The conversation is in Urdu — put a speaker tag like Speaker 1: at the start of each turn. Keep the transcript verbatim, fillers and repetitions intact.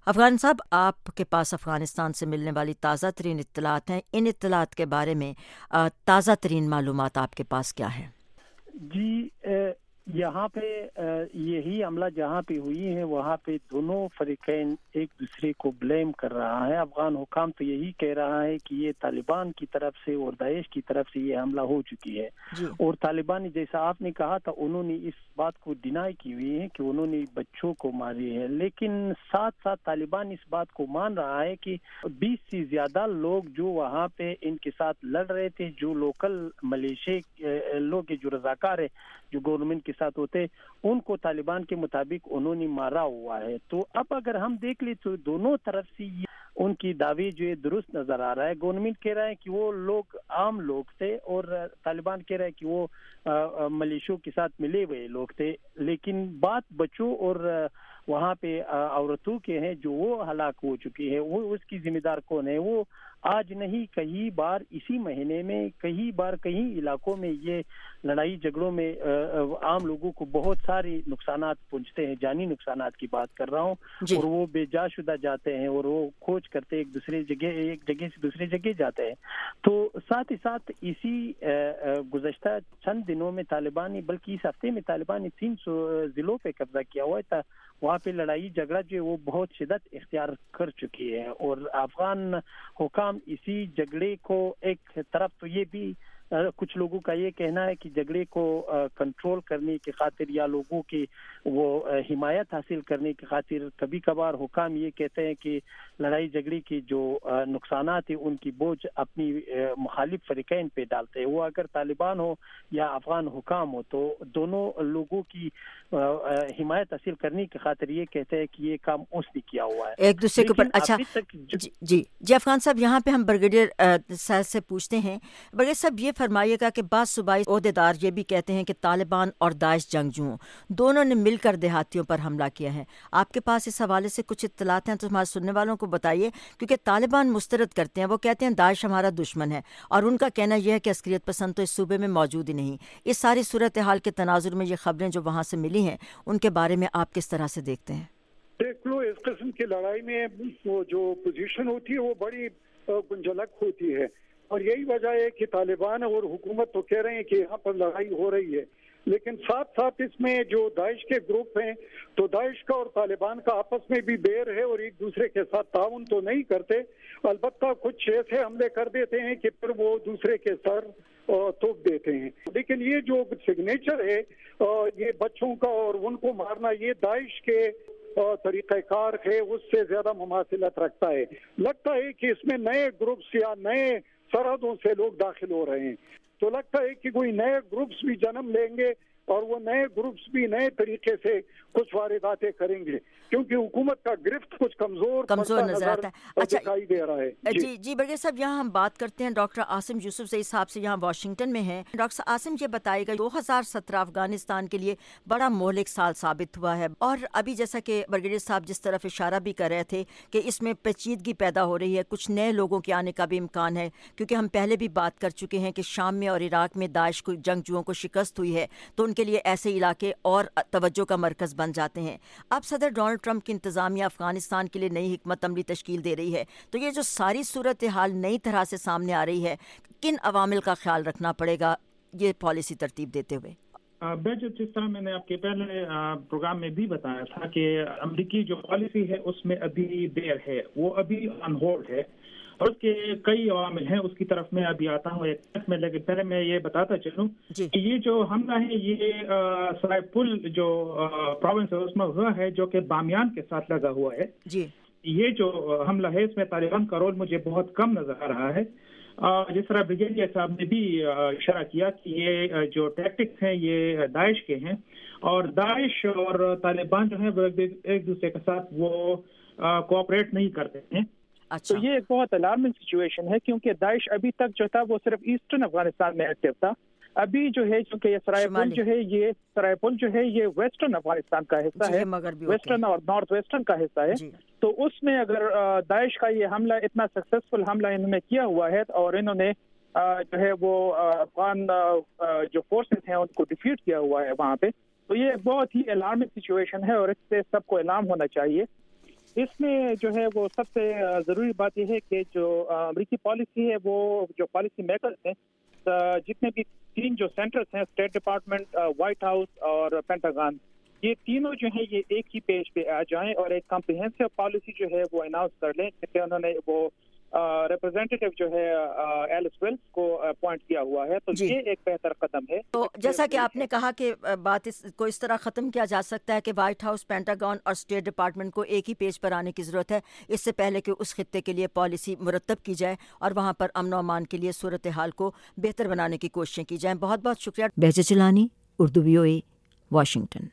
Speaker 1: افغان صاحب، آپ کے پاس افغانستان سے ملنے والی تازہ ترین اطلاعات ہیں، ان اطلاعات کے بارے میں تازہ ترین معلومات آپ کے پاس کیا ہے؟
Speaker 2: جی یہاں پہ یہی حملہ جہاں پہ ہوئی ہے وہاں پہ دونوں فریقین ایک دوسرے کو بلیم کر رہا ہے. افغان حکام تو یہی کہہ رہا ہے کہ یہ طالبان کی طرف سے اور داعش کی طرف سے یہ حملہ ہو چکی ہے جی. اور طالبان جیسا آپ نے کہا تھا انہوں نے اس بات کو ڈینائی کی ہوئی ہے کہ انہوں نے بچوں کو ماری ہے، لیکن ساتھ ساتھ طالبان اس بات کو مان رہا ہے کہ بیس سے زیادہ لوگ جو وہاں پہ ان کے ساتھ لڑ رہے تھے، جو لوکل ملیشیا لوگ جو رضاکار ہے جو گورنمنٹ کے ساتھ ہوتے، ان کو طالبان کے مطابق انہوں نے مارا ہوا ہے. تو اب اگر ہم دیکھ لیں تو دونوں طرف سے ان کی دعوی جو ہے درست نظر آ رہا ہے. گورنمنٹ کہہ رہا ہے کہ وہ لوگ عام لوگ تھے اور طالبان کہہ رہا ہے کہ وہ ملیشیوں کے ساتھ ملے ہوئے لوگ تھے، لیکن بات بچوں اور وہاں پہ عورتوں کے ہیں جو وہ ہلاک ہو چکی ہے. وہ اس کی ذمہ دار کون ہے؟ وہ آج نہیں کئی بار اسی مہینے میں کئی بار کئی علاقوں میں یہ لڑائی جھگڑوں میں عام لوگوں کو بہت سارے نقصانات پہنچتے ہیں، جانی نقصانات کی بات کر رہا ہوں جی. اور وہ بے جا شدہ جاتے ہیں اور وہ کھوج کرتے ایک دوسرے جگہ ایک جگہ سے دوسری جگہ جاتے ہیں. تو ساتھ ہی ساتھ اسی گزشتہ چند دنوں میں طالبان نے بلکہ اس ہفتے میں طالبان نے تین سو ضلعوں پہ قبضہ کیا ہوا تھا. وہاں پہ لڑائی جھگڑا جو وہ بہت شدت اختیار کر چکی ہے اور افغان حکام اسی جھگڑے کو ایک طرف تو یہ بھی کچھ لوگوں کا یہ کہنا ہے کہ جھگڑے کو کنٹرول کرنے کی خاطر یا لوگوں کی وہ حمایت حاصل کرنے کی خاطر کبھی کبھار حکام یہ کہتے ہیں کہ لڑائی جھگڑے کی جو نقصانات ہیں ان کی بوجھ اپنی مخالف فریقین پہ ڈالتے ہیں. وہ اگر طالبان ہو یا افغان حکام ہو تو دونوں لوگوں کی حمایت حاصل کرنے کی خاطر یہ کہتے ہیں کہ یہ کام اس نے کیا ہوا ہے
Speaker 1: ایک دوسرے کے اوپر. اچھا جی جی جی افغان صاحب، یہاں پہ ہم برگیڈیئر صاحب سے پوچھتے ہیں. برگیڈیئر صاحب یہ فرمائیے گا کہ بعض صوبائی عہدیدار یہ بھی کہتے ہیں کہ طالبان اور داعش جنگجوؤں دونوں نے مل کر دیہاتیوں پر حملہ کیا ہے. آپ کے پاس اس حوالے سے کچھ اطلاعات ہیں تو ہمارے سننے والوں کو بتائیے، کیونکہ طالبان مسترد کرتے ہیں، وہ کہتے ہیں داعش ہمارا دشمن ہے اور ان کا کہنا یہ ہے کہ عسکریت پسند تو اس صوبے میں موجود ہی نہیں. اس ساری صورتحال کے تناظر میں یہ خبریں جو وہاں سے ملی ہیں ان کے بارے میں آپ کس طرح سے دیکھتے ہیں؟
Speaker 3: دیکھ لو، اس قسم کی لڑائی میں وہ جو پوزیشن ہوتی ہے وہ بڑی گنجلک ہوتی ہے اور یہی وجہ ہے کہ طالبان اور حکومت تو کہہ رہے ہیں کہ یہاں پر لڑائی ہو رہی ہے، لیکن ساتھ ساتھ اس میں جو داعش کے گروپ ہیں تو داعش کا اور طالبان کا آپس میں بھی بیر ہے اور ایک دوسرے کے ساتھ تعاون تو نہیں کرتے، البتہ کچھ ایسے حملے کر دیتے ہیں کہ پھر وہ دوسرے کے سر توپ دیتے ہیں. لیکن یہ جو سگنیچر ہے یہ بچوں کا اور ان کو مارنا، یہ داعش کے طریقہ کار ہے اس سے زیادہ مماثلت رکھتا ہے. لگتا ہے کہ اس میں نئے گروپس یا نئے سرحدوں سے لوگ داخل ہو رہے ہیں، تو لگتا ہے کہ کوئی نئے گروپس بھی جنم لیں گے اور وہ نئے گروپس بھی نئے طریقے سے کچھ وارداتیں کریں گے، کیونکہ حکومت کا گرفت کچھ کمزور
Speaker 1: کمزور نظر آتا ہے. اچھا
Speaker 3: دکھائی دے رہا ہے.
Speaker 1: جی جی برگیڈیئر صاحب، یہاں ہم بات کرتے ہیں ڈاکٹر عاصم یوسف سے، صاحب سے یہاں واشنگٹن میں ہیں. ڈاکٹر عاصم یہ بتائے گا، دو ہزار سترہ افغانستان کے لیے بڑا مہلک سال ثابت ہوا ہے اور ابھی جیسا کہ برگیڈیئر صاحب جس طرف اشارہ بھی کر رہے تھے کہ اس میں پیچیدگی پیدا ہو رہی ہے، کچھ نئے لوگوں کے آنے کا بھی امکان ہے، کیونکہ ہم پہلے بھی بات کر چکے ہیں کہ شام میں اور عراق میں داعش کو جنگجوؤں کو شکست ہوئی ہے تو ان کے لیے ایسے علاقے اور توجہ کا مرکز بن جاتے ہیں. اب صدر ڈونلڈ ٹرمپ کی انتظامیہ افغانستان کے لیے نئی حکمت عملی تشکیل دے رہی ہے، تو یہ جو ساری صورتحال نئی طرح سے سامنے آ رہی ہے، کن عوامل کا خیال رکھنا پڑے گا یہ پالیسی ترتیب دیتے ہوئے؟
Speaker 4: جس طرح میں نے آپ کے پہلے پروگرام میں بھی بتایا تھا کہ امریکی جو پالیسی ہے اس میں ابھی دیر ہے، وہ ابھی آن ہولڈ ہے اور اس کے کئی عوامل ہیں، اس کی طرف میں ابھی آتا ہوں ایک میں، لیکن پہلے میں یہ بتاتا چلوں کہ یہ جو حملہ ہے یہ سرائے پل جو پروونس ہے اس میں ہوا ہے جو کہ بامیان کے ساتھ لگا ہوا ہے.
Speaker 1: جی
Speaker 4: یہ جو حملہ ہے اس میں طالبان کا رول مجھے بہت کم نظر آ رہا ہے. جس طرح بریگیڈیئر صاحب نے بھی اشارہ کیا کہ یہ جو ٹیکٹکس ہیں یہ داعش کے ہیں اور داعش اور طالبان جو ہیں وہ ایک دوسرے کے ساتھ وہ کوآپریٹ نہیں کرتے ہیں.
Speaker 5: تو یہ ایک بہت الارمنگ سچویشن ہے کیونکہ داعش ابھی تک جو تھا وہ صرف ایسٹرن افغانستان میں ایکٹیو تھا. ابھی جو ہے چونکہ یہ سرائے پل جو ہے یہ سرائے پل جو ہے یہ ویسٹرن افغانستان کا حصہ ہے، ویسٹرن اور نارتھ ویسٹرن کا حصہ ہے. تو اس میں اگر داعش کا یہ حملہ اتنا سکسیسفل حملہ انہوں نے کیا ہوا ہے اور انہوں نے جو ہے وہ افغان جو فورسز ہیں ان کو ڈیفیٹ کیا ہوا ہے وہاں پہ، تو یہ بہت ہی الارمنگ سچویشن ہے اور اس سے سب کو الارم ہونا چاہیے. اس میں جو ہے وہ سب سے ضروری بات یہ ہے کہ جو امریکی پالیسی ہے وہ جو پالیسی میکرز ہیں جتنے بھی تین جو سینٹرز ہیں اسٹیٹ ڈپارٹمنٹ، وائٹ ہاؤس اور پینٹاگان، یہ تینوں جو ہیں یہ ایک ہی پیج پہ آ جائیں اور ایک کمپریہنسو پالیسی جو ہے وہ اناؤنس کر لیں، جیسے انہوں نے وہ ریپرزینٹیو جو ہے ایلس ویلس کو اپوائنٹ کیا ہوا ہے، تو یہ ایک بہتر قدم ہے۔
Speaker 1: تو جیسا کہ آپ نے کہا کہ بات اس کو اس طرح ختم کیا جا سکتا ہے کہ وائٹ ہاؤس، پینٹاگون اور اسٹیٹ ڈپارٹمنٹ کو ایک ہی پیج پر آنے کی ضرورت ہے، اس سے پہلے کہ اس خطے کے لیے پالیسی مرتب کی جائے اور وہاں پر امن و امان کے لیے صورتحال کو بہتر بنانے کی کوششیں کی جائیں۔ بہت بہت شکریہ۔ Bahjat Jilani, Urdu V O A, Washington.